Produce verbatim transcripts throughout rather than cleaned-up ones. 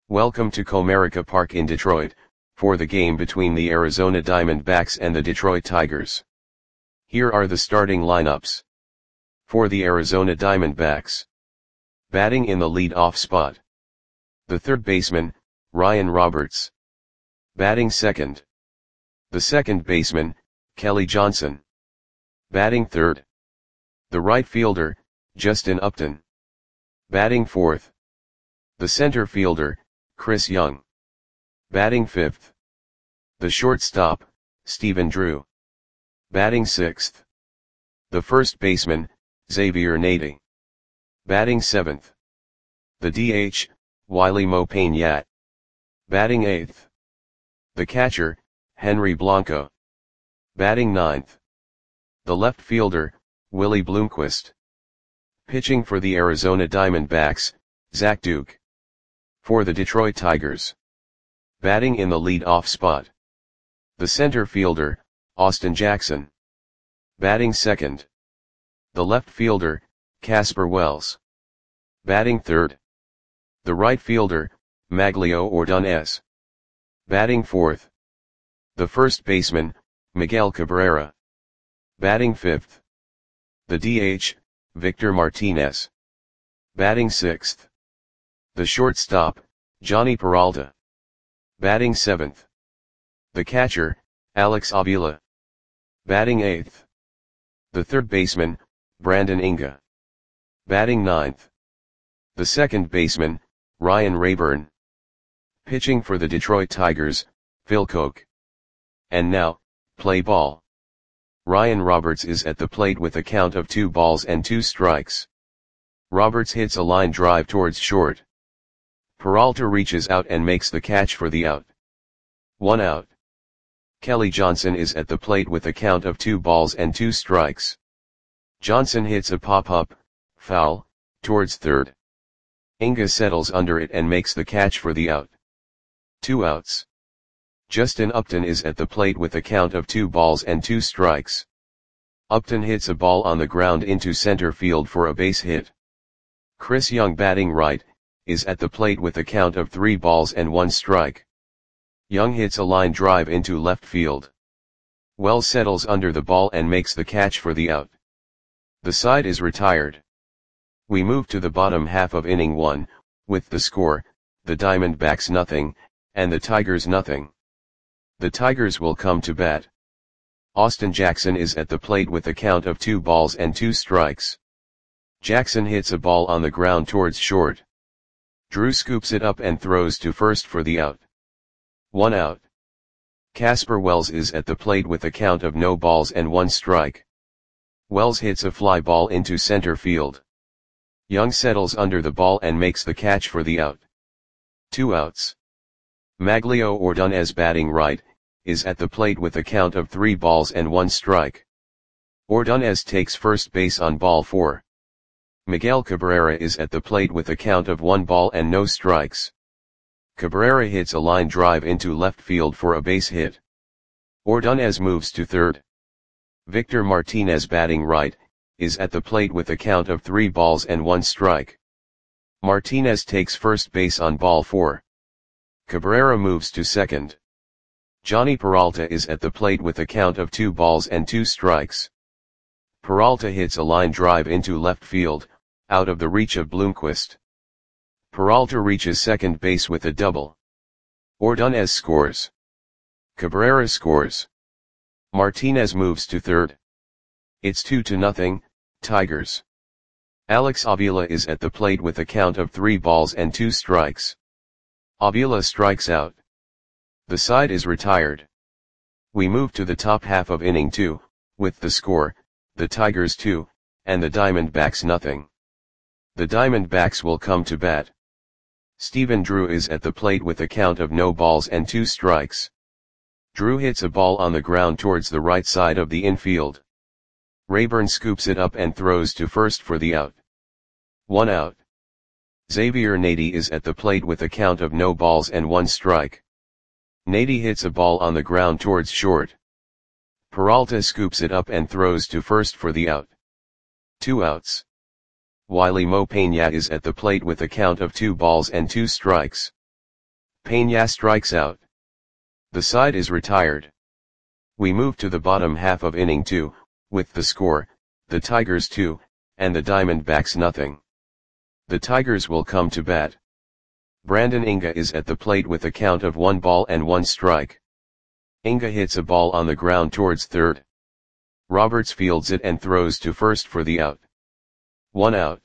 Welcome to Comerica Park in Detroit, for the game between the Arizona Diamondbacks and the Detroit Tigers. Here are the starting lineups. For the Arizona Diamondbacks. Batting in the lead-off spot. The third baseman, Ryan Roberts. Batting second. The second baseman, Kelly Johnson. Batting third. The right fielder, Justin Upton. Batting fourth. The center fielder, Chris Young. Batting fifth. The shortstop, Stephen Drew. Batting sixth. The first baseman, Xavier Nady. Batting seventh. The D H, Wily Mo Payne. Batting eighth. The catcher, Henry Blanco. Batting ninth. The left fielder, Willie Bloomquist. Pitching for the Arizona Diamondbacks, Zach Duke. For the Detroit Tigers. Batting in the lead-off spot. The center fielder, Austin Jackson. Batting second. The left fielder, Casper Wells. Batting third. The right fielder, Maglio Ordonez. Batting fourth. The first baseman, Miguel Cabrera. Batting fifth. The D H, Victor Martinez. Batting sixth. The shortstop, Johnny Peralta. Batting seventh. The catcher, Alex Avila. Batting eighth. The third baseman, Brandon Inga. Batting ninth. The second baseman, Ryan Rayburn. Pitching for the Detroit Tigers, Phil Koch. And now, play ball. Ryan Roberts is at the plate with a count of two balls and two strikes. Roberts hits a line drive towards short. Peralta reaches out and makes the catch for the out. One out. Kelly Johnson is at the plate with a count of two balls and two strikes. Johnson hits a pop-up, foul, towards third. Inga settles under it and makes the catch for the out. Two outs. Justin Upton is at the plate with a count of two balls and two strikes. Upton hits a ball on the ground into center field for a base hit. Chris Young, batting right, is at the plate with a count of three balls and one strike. Young hits a line drive into left field. Wells settles under the ball and makes the catch for the out. The side is retired. We move to the bottom half of inning one, with the score, the Diamondbacks nothing, and the Tigers nothing. The Tigers will come to bat. Austin Jackson is at the plate with a count of two balls and two strikes. Jackson hits a ball on the ground towards short. Drew scoops it up and throws to first for the out. One out. Casper Wells is at the plate with a count of no balls and one strike. Wells hits a fly ball into center field. Young settles under the ball and makes the catch for the out. Two outs. Maglio Ordonez, batting right, is at the plate with a count of three balls and one strike. Ordonez takes first base on ball four. Miguel Cabrera is at the plate with a count of one ball and no strikes. Cabrera hits a line drive into left field for a base hit. Ordonez moves to third. Victor Martinez, batting right, is at the plate with a count of three balls and one strike. Martinez takes first base on ball four. Cabrera moves to second. Johnny Peralta is at the plate with a count of two balls and two strikes. Peralta hits a line drive into left field, out of the reach of Bloomquist. Peralta reaches second base with a double. Ordonez scores. Cabrera scores. Martinez moves to third. It's two to nothing, Tigers. Alex Avila is at the plate with a count of three balls and two strikes. Avila strikes out. The side is retired. We move to the top half of inning two, with the score, the Tigers two, and the Diamondbacks nothing. The Diamondbacks will come to bat. Stephen Drew is at the plate with a count of no balls and two strikes. Drew hits a ball on the ground towards the right side of the infield. Rayburn scoops it up and throws to first for the out. One out. Xavier Nady is at the plate with a count of no balls and one strike. Nady hits a ball on the ground towards short. Peralta scoops it up and throws to first for the out. Two outs. Wily Mo Payne is at the plate with a count of two balls and two strikes. Peña strikes out. The side is retired. We move to the bottom half of inning two, with the score, the Tigers two, and the Diamondbacks nothing. The Tigers will come to bat. Brandon Inga is at the plate with a count of one ball and one strike. Inga hits a ball on the ground towards third. Roberts fields it and throws to first for the out. One out.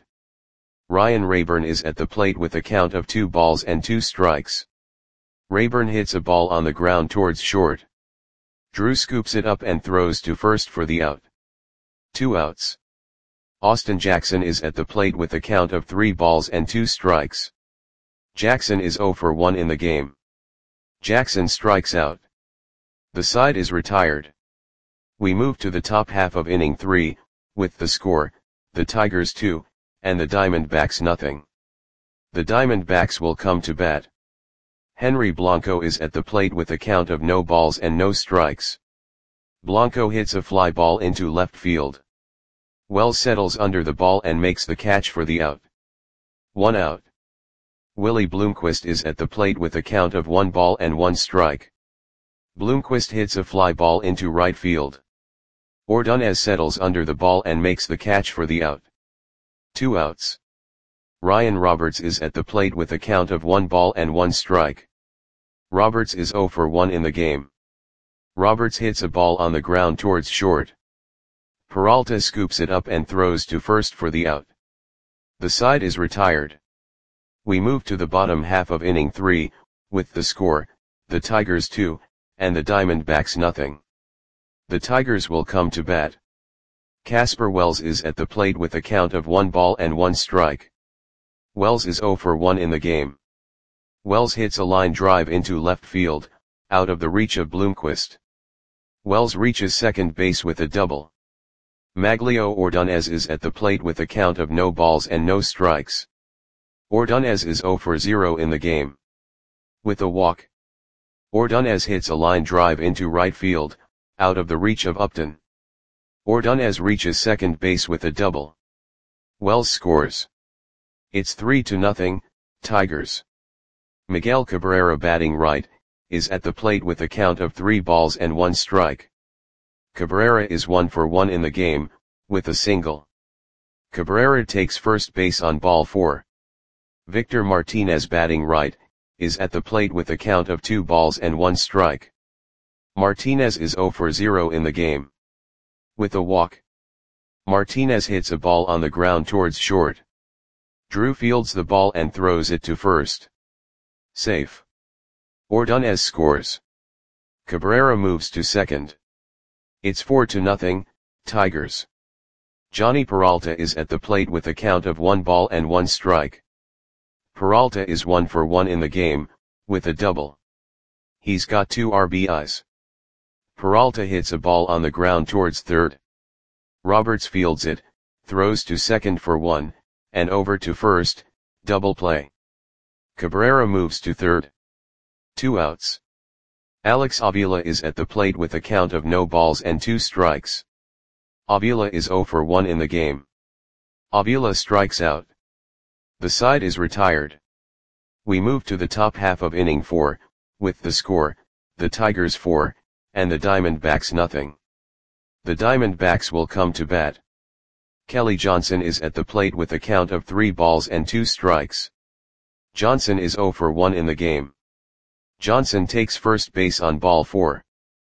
Ryan Rayburn is at the plate with a count of two balls and two strikes. Rayburn hits a ball on the ground towards short. Drew scoops it up and throws to first for the out. Two outs. Austin Jackson is at the plate with a count of three balls and two strikes. Jackson is oh for one in the game. Jackson strikes out. The side is retired. We move to the top half of inning three, with the score, the Tigers two, and the Diamondbacks nothing. The Diamondbacks will come to bat. Henry Blanco is at the plate with a count of no balls and no strikes. Blanco hits a fly ball into left field. Wells settles under the ball and makes the catch for the out. One out. Willie Bloomquist is at the plate with a count of one ball and one strike. Bloomquist hits a fly ball into right field. Ordonez settles under the ball and makes the catch for the out. Two outs. Ryan Roberts is at the plate with a count of one ball and one strike. Roberts is oh for one in the game. Roberts hits a ball on the ground towards short. Peralta scoops it up and throws to first for the out. The side is retired. We move to the bottom half of inning three, with the score, the Tigers two, and the Diamondbacks nothing. The Tigers will come to bat. Casper Wells is at the plate with a count of one ball and one strike. Wells is oh for one in the game. Wells hits a line drive into left field, out of the reach of Bloomquist. Wells reaches second base with a double. Maglio Ordonez is at the plate with a count of no balls and no strikes. Ordonez is oh for zero in the game. With a walk. Ordonez hits a line drive into right field, out of the reach of Upton. Ordonez reaches second base with a double. Wells scores. It's three to nothing, Tigers. Miguel Cabrera, batting right, is at the plate with a count of three balls and one strike. Cabrera is one for one in the game, with a single. Cabrera takes first base on ball four. Victor Martinez, batting right, is at the plate with a count of two balls and one strike. Martinez is oh for zero in the game. With a walk. Martinez hits a ball on the ground towards short. Drew fields the ball and throws it to first. Safe. Ordonez scores. Cabrera moves to second. It's four to nothing, Tigers. Johnny Peralta is at the plate with a count of one ball and one strike. Peralta is one for one in the game, with a double. He's got two R B Is. Peralta hits a ball on the ground towards third. Roberts fields it, throws to second for one, and over to first, double play. Cabrera moves to third. Two outs. Alex Avila is at the plate with a count of no balls and two strikes. Avila is oh for one in the game. Avila strikes out. The side is retired. We move to the top half of inning four, with the score, the Tigers four, and the Diamondbacks nothing. The Diamondbacks will come to bat. Kelly Johnson is at the plate with a count of three balls and two strikes. Johnson is oh for one in the game. Johnson takes first base on ball four.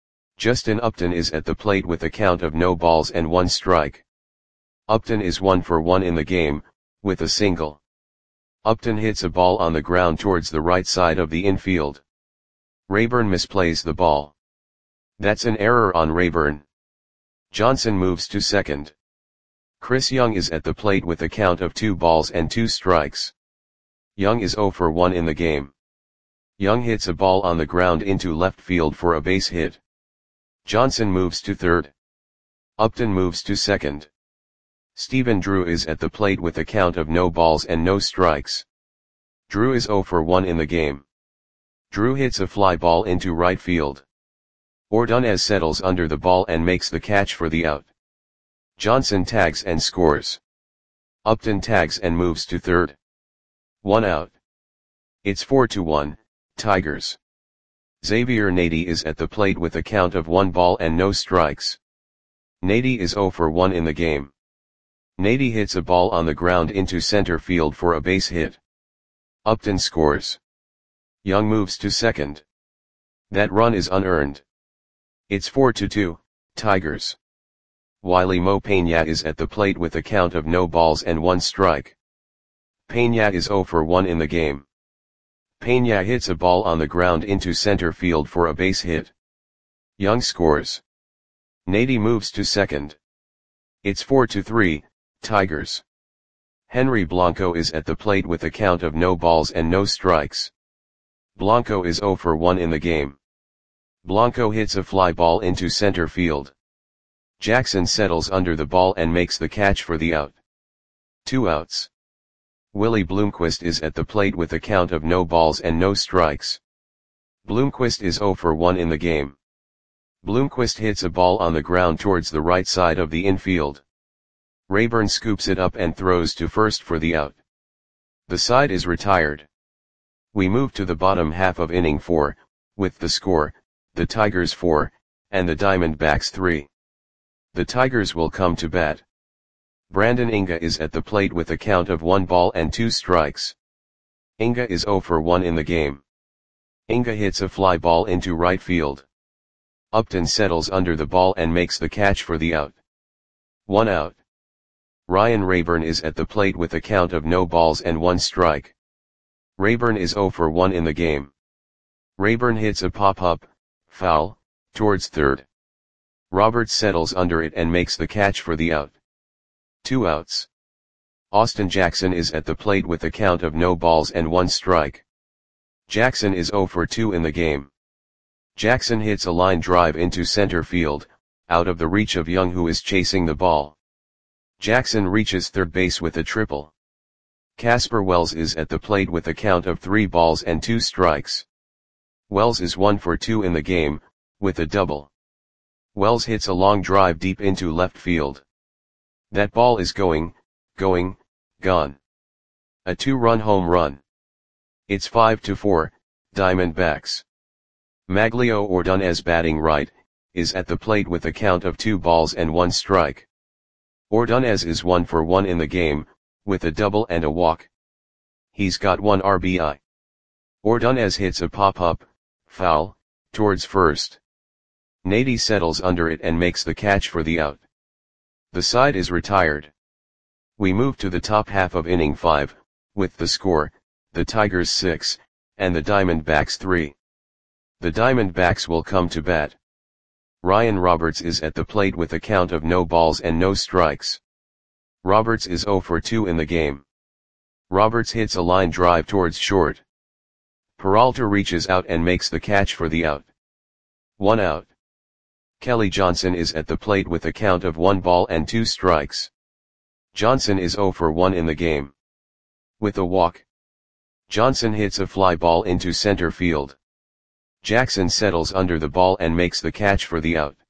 Justin Upton is at the plate with a count of no balls and one strike. Upton is one for one in the game, with a single. Upton hits a ball on the ground towards the right side of the infield. Rayburn misplays the ball. That's an error on Rayburn. Johnson moves to second. Chris Young is at the plate with a count of two balls and two strikes. Young is oh for one in the game. Young hits a ball on the ground into left field for a base hit. Johnson moves to third. Upton moves to second. Stephen Drew is at the plate with a count of no balls and no strikes. Drew is oh for one in the game. Drew hits a fly ball into right field. Ordonez settles under the ball and makes the catch for the out. Johnson tags and scores. Upton tags and moves to third. One out. It's four to one, Tigers. Xavier Nady is at the plate with a count of one ball and no strikes. Nady is zero for one in the game. Nady hits a ball on the ground into center field for a base hit. Upton scores. Young moves to second. That run is unearned. It's four to two, Tigers. Wiley Mo Peña is at the plate with a count of no balls and one strike. Peña is zero for one in the game. Peña hits a ball on the ground into center field for a base hit. Young scores. Nady moves to second. It's four to three, Tigers. Henry Blanco is at the plate with a count of no balls and no strikes. Blanco is zero for one in the game. Blanco hits a fly ball into center field. Jackson settles under the ball and makes the catch for the out. Two outs. Willie Bloomquist is at the plate with a count of no balls and no strikes. Bloomquist is zero for one in the game. Bloomquist hits a ball on the ground towards the right side of the infield. Rayburn scoops it up and throws to first for the out. The side is retired. We move to the bottom half of inning four, with the score, the Tigers four, and the Diamondbacks three. The Tigers will come to bat. Brandon Inga is at the plate with a count of one ball and two strikes. Inga is zero for one in the game. Inga hits a fly ball into right field. Upton settles under the ball and makes the catch for the out. One out. Ryan Rayburn is at the plate with a count of no balls and one strike. Rayburn is zero for one in the game. Rayburn hits a pop-up, foul, towards third. Roberts settles under it and makes the catch for the out. Two outs. Austin Jackson is at the plate with a count of no balls and one strike. Jackson is zero for two in the game. Jackson hits a line drive into center field, out of the reach of Young, who is chasing the ball. Jackson reaches third base with a triple. Casper Wells is at the plate with a count of three balls and two strikes. Wells is one for two in the game, with a double. Wells hits a long drive deep into left field. That ball is going, going, gone. A two-run home run. It's five to four, Diamondbacks. Maglio Ordonez, batting right, is at the plate with a count of two balls and one strike. Ordonez is one for one in the game, with a double and a walk. He's got one R B I. Ordonez hits a pop-up, foul, towards first. Nady settles under it and makes the catch for the out. The side is retired. We move to the top half of inning five, with the score, the Tigers six, and the Diamondbacks three. The Diamondbacks will come to bat. Ryan Roberts is at the plate with a count of no balls and no strikes. Roberts is zero for two in the game. Roberts hits a line drive towards short. Peralta reaches out and makes the catch for the out. One out. Kelly Johnson is at the plate with a count of one ball and two strikes. Johnson is zero for one in the game. With a walk. Johnson hits a fly ball into center field. Jackson settles under the ball and makes the catch for the out.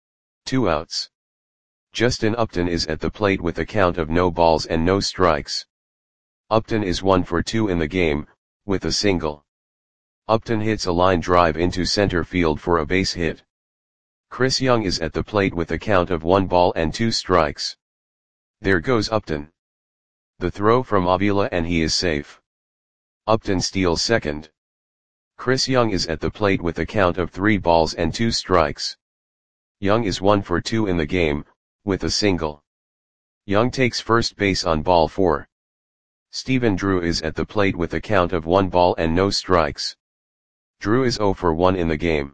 Two outs. Justin Upton is at the plate with a count of no balls and no strikes. Upton is one for two in the game, with a single. Upton hits a line drive into center field for a base hit. Chris Young is at the plate with a count of one ball and two strikes. There goes Upton. The throw from Avila and he is safe. Upton steals second. Chris Young is at the plate with a count of three balls and two strikes. Young is one for two in the game, with a single. Young takes first base on ball four. Stephen Drew is at the plate with a count of one ball and no strikes. Drew is zero for one in the game.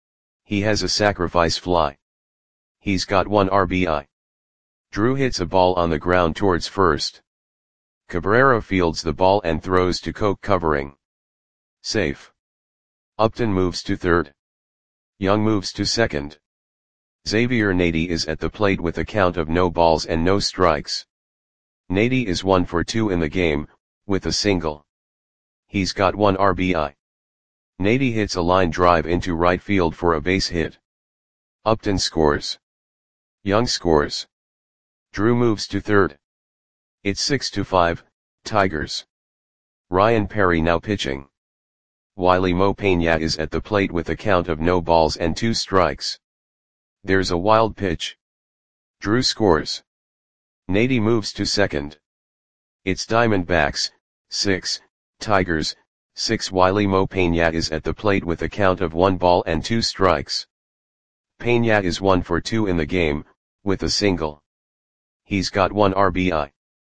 He has a sacrifice fly. He's got one R B I. Drew hits a ball on the ground towards first. Cabrera fields the ball and throws to Koch, covering. Safe. Upton moves to third. Young moves to second. Xavier Nady is at the plate with a count of no balls and no strikes. Nady is one for two in the game, with a single. He's got one R B I. Nady hits a line drive into right field for a base hit. Upton scores. Young scores. Drew moves to third. It's six to five, Tigers. Ryan Perry now pitching. Wiley Mo Peña is at the plate with a count of no balls and two strikes. There's a wild pitch. Drew scores. Nady moves to second. It's Diamondbacks, six, Tigers, six. Wiley Mo Peña is at the plate with a count of one ball and two strikes. Peña is one for two in the game, with a single. He's got one R B I.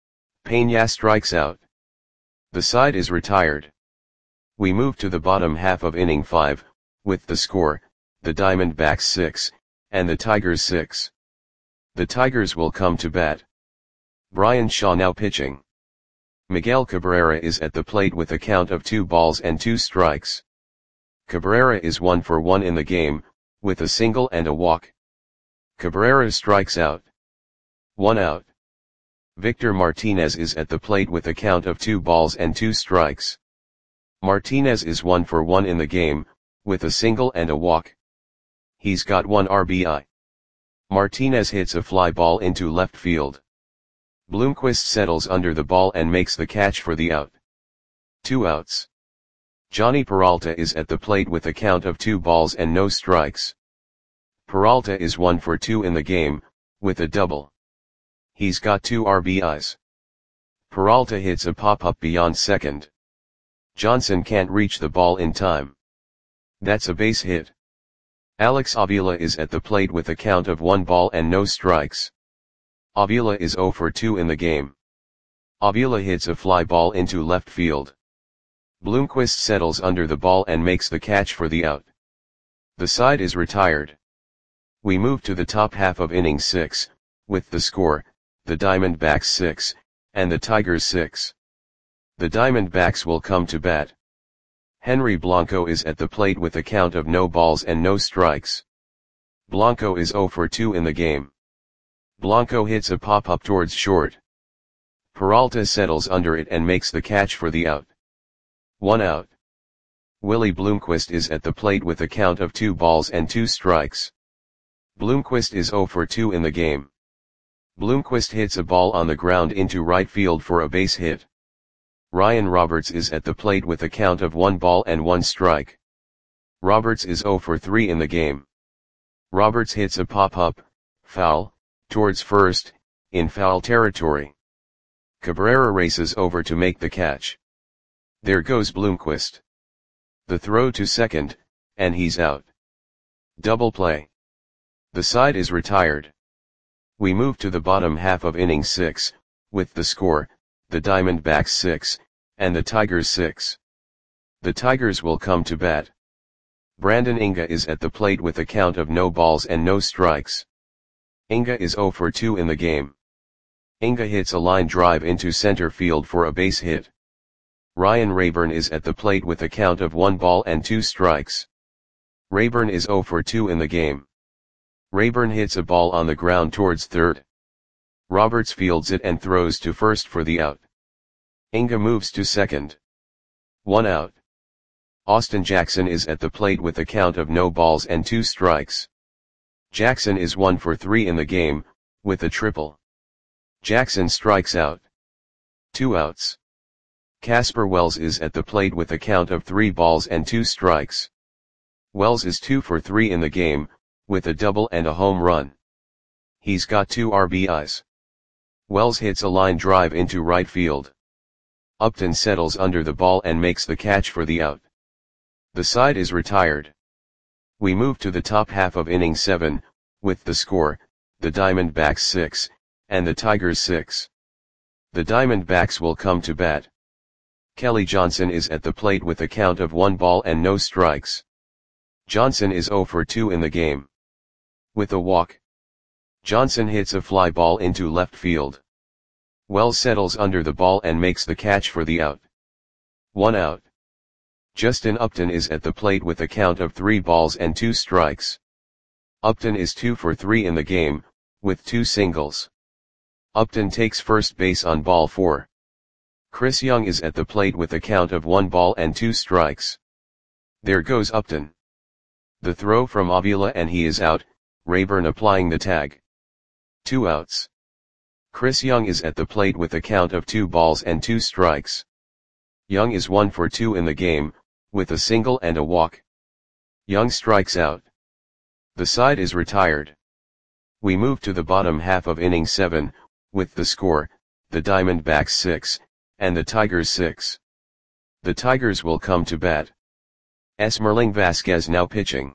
Peña strikes out. The side is retired. We move to the bottom half of inning five, with the score, the Diamondbacks six, and the Tigers six. The Tigers will come to bat. Bryan Shaw now pitching. Miguel Cabrera is at the plate with a count of two balls and two strikes. Cabrera is one for one in the game, with a single and a walk. Cabrera strikes out. One out. Victor Martinez is at the plate with a count of two balls and two strikes. Martinez is one for one in the game, with a single and a walk. He's got one R B I. Martinez hits a fly ball into left field. Bloomquist settles under the ball and makes the catch for the out. Two outs. Johnny Peralta is at the plate with a count of two balls and no strikes. Peralta is one for two in the game, with a double. He's got two R B Is. Peralta hits a pop-up beyond second. Johnson can't reach the ball in time. That's a base hit. Alex Avila is at the plate with a count of one ball and no strikes. Avila is zero for two in the game. Avila hits a fly ball into left field. Bloomquist settles under the ball and makes the catch for the out. The side is retired. We move to the top half of inning six, with the score, the Diamondbacks six, and the Tigers six. The Diamondbacks will come to bat. Henry Blanco is at the plate with a count of no balls and no strikes. Blanco is zero for two in the game. Blanco hits a pop-up towards short. Peralta settles under it and makes the catch for the out. One out. Willie Bloomquist is at the plate with a count of two balls and two strikes. Bloomquist is zero for two in the game. Bloomquist hits a ball on the ground into right field for a base hit. Ryan Roberts is at the plate with a count of one ball and one strike. Roberts is zero for three in the game. Roberts hits a pop-up, foul, towards first, in foul territory. Cabrera races over to make the catch. There goes Bloomquist. The throw to second, and he's out. Double play. The side is retired. We move to the bottom half of inning six, with the score, the Diamondbacks six, and the Tigers six. The Tigers will come to bat. Brandon Inga is at the plate with a count of no balls and no strikes. Inga is zero for two in the game. Inga hits a line drive into center field for a base hit. Ryan Rayburn is at the plate with a count of one ball and two strikes. Rayburn is zero for two in the game. Rayburn hits a ball on the ground towards third. Roberts fields it and throws to first for the out. Inga moves to second. One out. Austin Jackson is at the plate with a count of no balls and two strikes. Jackson is one for three in the game, with a triple. Jackson strikes out. Two outs. Casper Wells is at the plate with a count of three balls and two strikes. Wells is two for three in the game, with a double and a home run. He's got two R B Is. Wells hits a line drive into right field. Upton settles under the ball and makes the catch for the out. The side is retired. We move to the top half of inning seven, with the score, the Diamondbacks six, and the Tigers six. The Diamondbacks will come to bat. Kelly Johnson is at the plate with a count of one ball and no strikes. Johnson is zero for two in the game. With a walk. Johnson hits a fly ball into left field. Wells settles under the ball and makes the catch for the out. One out. Justin Upton is at the plate with a count of three balls and two strikes. Upton is two for three in the game, with two singles. Upton takes first base on ball four. Chris Young is at the plate with a count of one ball and two strikes. There goes Upton. The throw from Avila and he is out, Rayburn applying the tag. Two outs. Chris Young is at the plate with a count of two balls and two strikes. Young is one for two in the game, with a single and a walk. Young strikes out. The side is retired. We move to the bottom half of inning seven, with the score, the Diamondbacks six, and the Tigers six. The Tigers will come to bat. Esmerling Vasquez now pitching.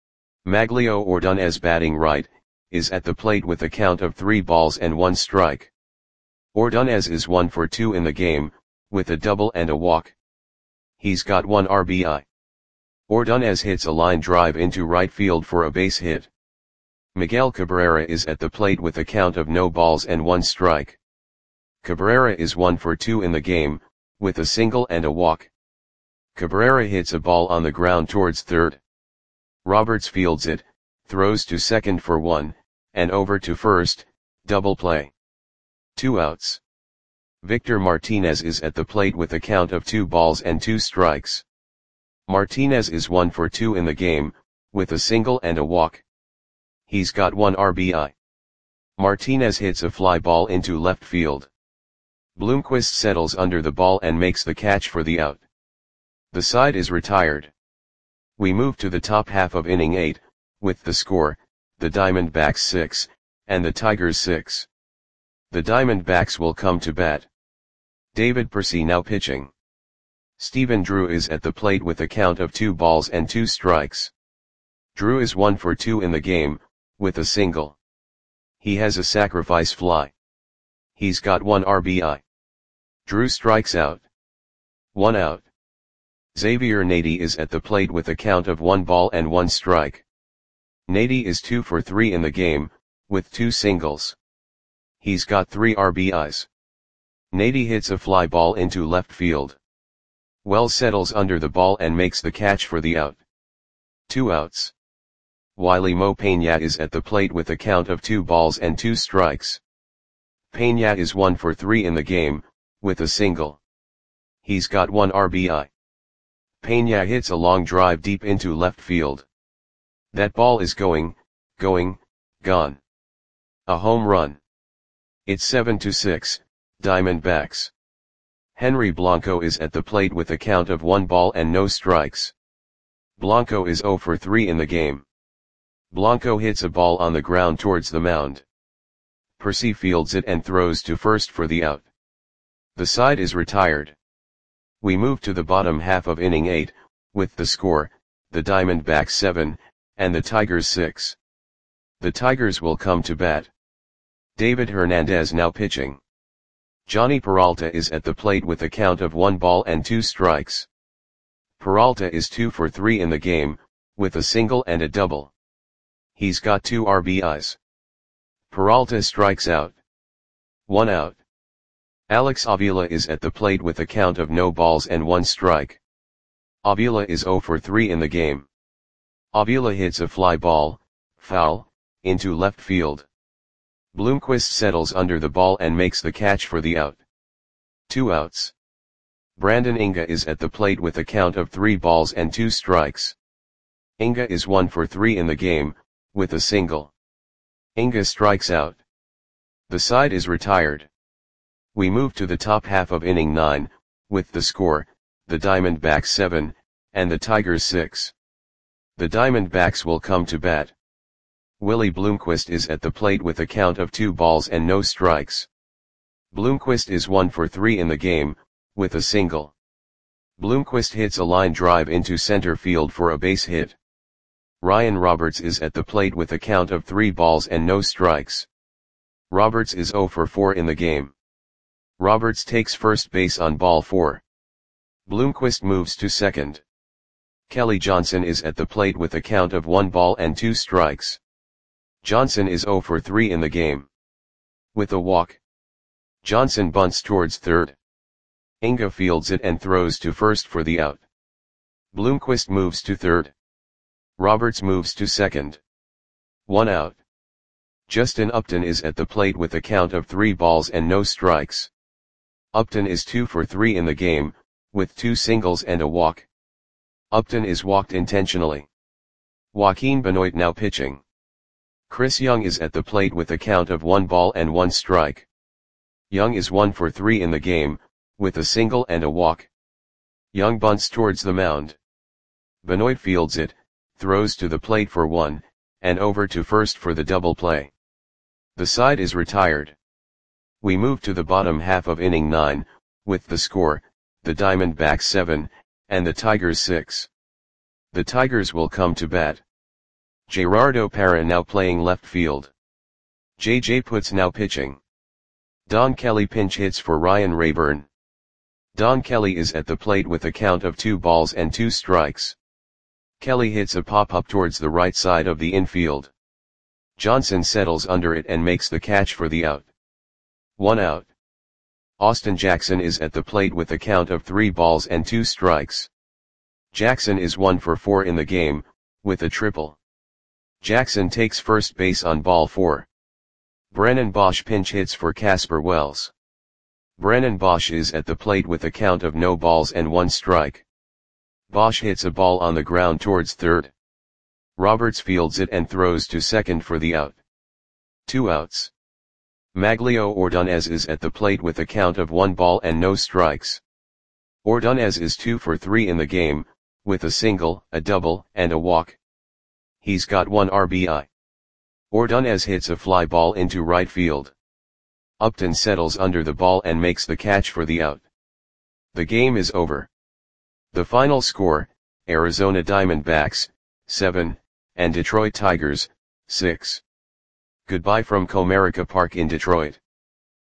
Maglio Ordonez batting right, is at the plate with a count of three balls and one strike. Ordonez is one for two in the game, with a double and a walk. He's got one R B I. Ordonez hits a line drive into right field for a base hit. Miguel Cabrera is at the plate with a count of no balls and one strike. Cabrera is one for two in the game, with a single and a walk. Cabrera hits a ball on the ground towards third. Roberts fields it, throws to second for one, and over to first, double play. Two outs. Victor Martinez is at the plate with a count of two balls and two strikes. Martinez is one for two in the game, with a single and a walk. He's got one R B I. Martinez hits a fly ball into left field. Bloomquist settles under the ball and makes the catch for the out. The side is retired. We move to the top half of inning eight, with the score, the Diamondbacks six, and the Tigers six. The Diamondbacks will come to bat. David Percy now pitching. Stephen Drew is at the plate with a count of two balls and two strikes. Drew is one for two in the game, with a single. He has a sacrifice fly. He's got one R B I. Drew strikes out. One out. Xavier Nady is at the plate with a count of one ball and one strike. Nady is two for three in the game, with two singles. He's got three R B Is. Nady hits a fly ball into left field. Wells settles under the ball and makes the catch for the out. Two outs. Wiley Mo Peña is at the plate with a count of two balls and two strikes. Peña is one for three in the game, with a single. He's got one R B I. Peña hits a long drive deep into left field. That ball is going, going, gone. A home run. It's seven to six, Diamondbacks. Henry Blanco is at the plate with a count of one ball and no strikes. Blanco is zero for three in the game. Blanco hits a ball on the ground towards the mound. Percy fields it and throws to first for the out. The side is retired. We move to the bottom half of inning eight, with the score, the Diamondbacks seven, and the Tigers six. The Tigers will come to bat. David Hernandez now pitching. Johnny Peralta is at the plate with a count of one ball and two strikes. Peralta is two for three in the game, with a single and a double. He's got two R B Is. Peralta strikes out. One out. Alex Avila is at the plate with a count of no balls and one strike. Avila is zero for three in the game. Avila hits a fly ball, foul, into left field. Bloomquist settles under the ball and makes the catch for the out. Two outs. Brandon Inga is at the plate with a count of three balls and two strikes. Inga is one for three in the game, with a single. Inga strikes out. The side is retired. We move to the top half of inning nine, with the score, the Diamondbacks seven, and the Tigers six. The Diamondbacks will come to bat. Willie Bloomquist is at the plate with a count of two balls and no strikes. Bloomquist is one for three in the game, with a single. Bloomquist hits a line drive into center field for a base hit. Ryan Roberts is at the plate with a count of three balls and no strikes. Roberts is zero for four in the game. Roberts takes first base on ball four. Bloomquist moves to second. Kelly Johnson is at the plate with a count of one ball and two strikes. Johnson is zero for three in the game. With a walk. Johnson bunts towards third. Inga fields it and throws to first for the out. Bloomquist moves to third. Roberts moves to second. One out. Justin Upton is at the plate with a count of three balls and no strikes. Upton is two for three in the game, with two singles and a walk. Upton is walked intentionally. Joaquin Benoit now pitching. Chris Young is at the plate with a count of one ball and one strike. Young is one for three in the game, with a single and a walk. Young bunts towards the mound. Benoit fields it, throws to the plate for one, and over to first for the double play. The side is retired. We move to the bottom half of inning nine, with the score, the Diamondbacks seven, and the Tigers six. The Tigers will come to bat. Gerardo Parra now playing left field. J J Putz now pitching. Don Kelly pinch hits for Ryan Rayburn. Don Kelly is at the plate with a count of two balls and two strikes. Kelly hits a pop-up towards the right side of the infield. Johnson settles under it and makes the catch for the out. One out. Austin Jackson is at the plate with a count of three balls and two strikes. Jackson is one for four in the game, with a triple. Jackson takes first base on ball four. Brennan Bosch pinch hits for Casper Wells. Brennan Bosch is at the plate with a count of no balls and one strike. Bosch hits a ball on the ground towards third. Roberts fields it and throws to second for the out. Two outs. Maglio Ordonez is at the plate with a count of one ball and no strikes. Ordonez is two for three in the game, with a single, a double, and a walk. He's got one R B I. Ordonez hits a fly ball into right field. Upton settles under the ball and makes the catch for the out. The game is over. The final score, Arizona Diamondbacks, seven, and Detroit Tigers, six. Goodbye from Comerica Park in Detroit.